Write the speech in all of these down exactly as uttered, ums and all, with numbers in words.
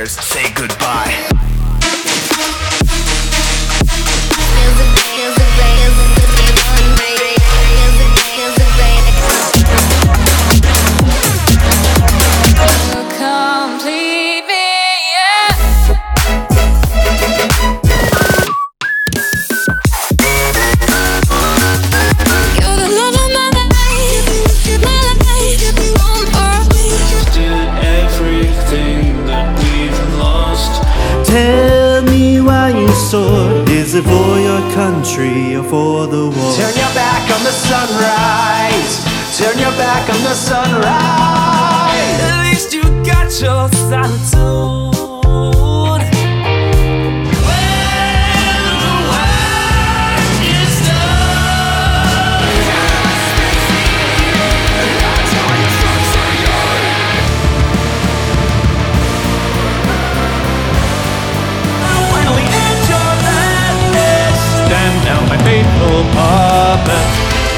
cares, say goodbye. Complete me, you're the love of my life, my life, on earth. Did everything that we've lost. Tell me why you soar. Is it for your country or for the war? Turn your back on the sunrise. Turn your back on the sunrise. At least you got your solitude. My faithful puppet.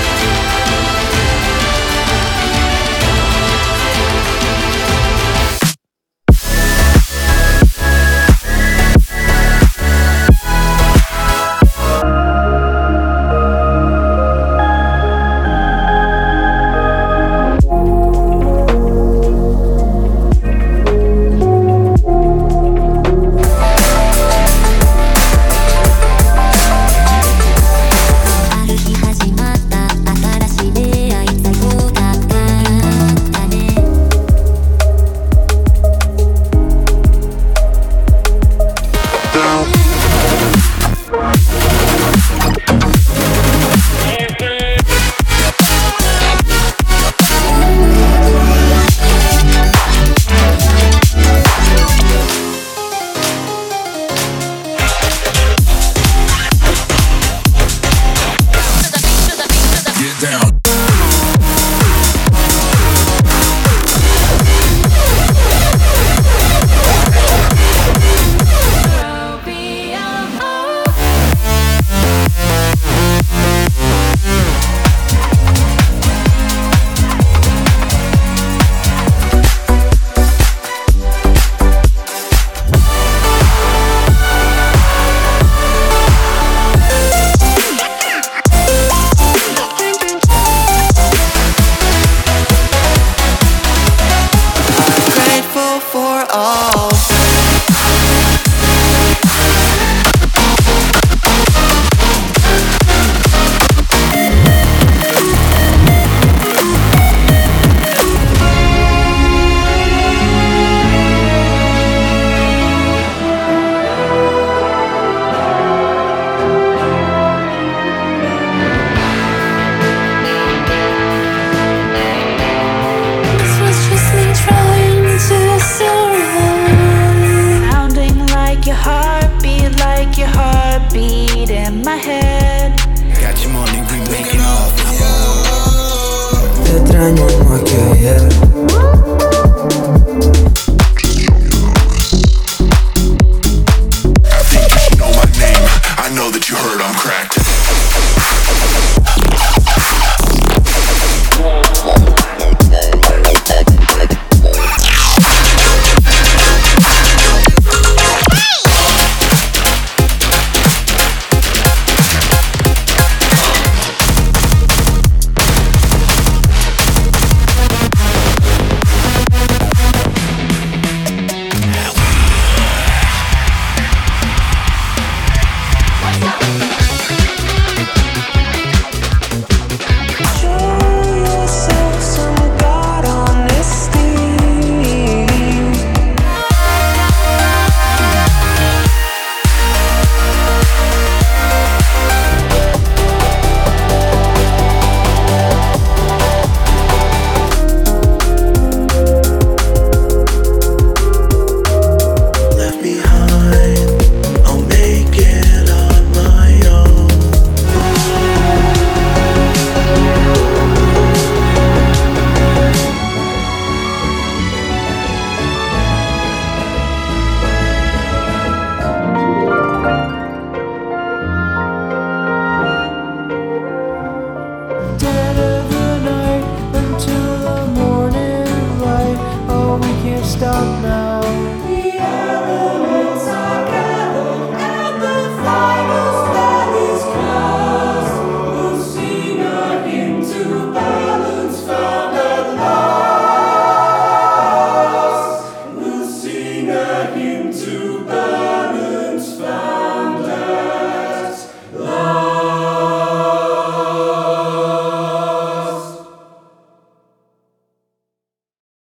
extraño más que ayer. I think you should know my name. I know that you heard I'm cracked. Stop